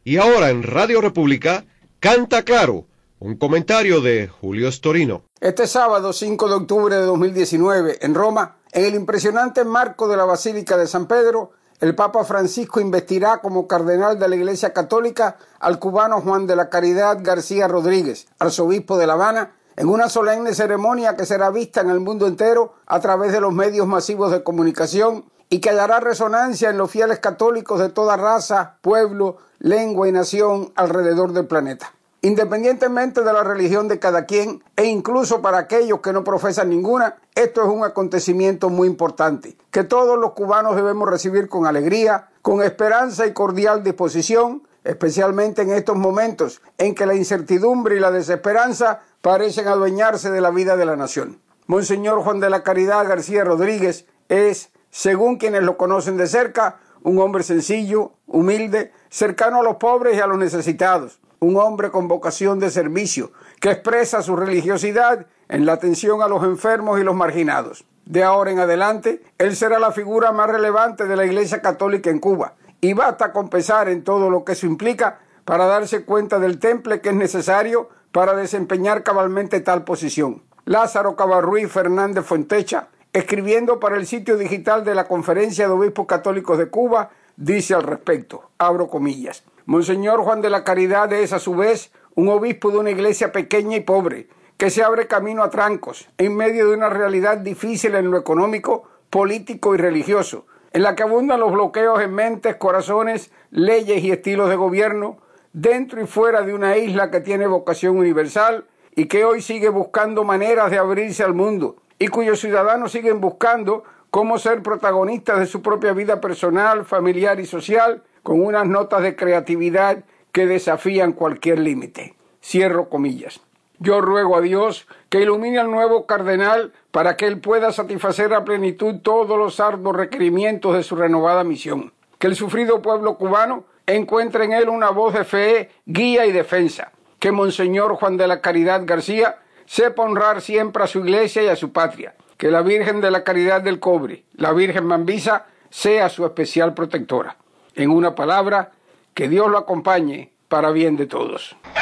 Y ahora en Radio República, Canta Claro, un comentario de Julio Storino. Este sábado 5 de octubre de 2019, en Roma, en el impresionante marco de la Basílica de San Pedro, el Papa Francisco investirá como cardenal de la Iglesia Católica al cubano Juan de la Caridad García Rodríguez, arzobispo de La Habana, en una solemne ceremonia que será vista en el mundo entero a través de los medios masivos de comunicación y que dará resonancia en los fieles católicos de toda raza, pueblo, lengua y nación alrededor del planeta. Independientemente de la religión de cada quien e incluso para aquellos que no profesan ninguna, esto es un acontecimiento muy importante, que todos los cubanos debemos recibir con alegría, con esperanza y cordial disposición, especialmente en estos momentos en que la incertidumbre y la desesperanza parecen adueñarse de la vida de la nación. Monseñor Juan de la Caridad García Rodríguez es, según quienes lo conocen de cerca, un hombre sencillo, humilde, cercano a los pobres y a los necesitados, un hombre con vocación de servicio, que expresa su religiosidad en la atención a los enfermos y los marginados. De ahora en adelante, él será la figura más relevante de la Iglesia Católica en Cuba, y basta con pensar en todo lo que eso implica para darse cuenta del temple que es necesario para desempeñar cabalmente tal posición. Lázaro Cabarrús Fernández Fuentecha, escribiendo para el sitio digital de la Conferencia de Obispos Católicos de Cuba, dice al respecto, abro comillas: Monseñor Juan de la Caridad es a su vez un obispo de una iglesia pequeña y pobre, que se abre camino a trancos, en medio de una realidad difícil en lo económico, político y religioso, en la que abundan los bloqueos en mentes, corazones, leyes y estilos de gobierno, dentro y fuera de una isla que tiene vocación universal y que hoy sigue buscando maneras de abrirse al mundo, y cuyos ciudadanos siguen buscando cómo ser protagonistas de su propia vida personal, familiar y social, con unas notas de creatividad que desafían cualquier límite. Cierro comillas. Yo ruego a Dios que ilumine al nuevo cardenal para que él pueda satisfacer a plenitud todos los arduos requerimientos de su renovada misión. Que el sufrido pueblo cubano encuentre en él una voz de fe, guía y defensa. Que Monseñor Juan de la Caridad García sepa honrar siempre a su iglesia y a su patria. Que la Virgen de la Caridad del Cobre, la Virgen Mambisa, sea su especial protectora. En una palabra, que Dios lo acompañe para bien de todos.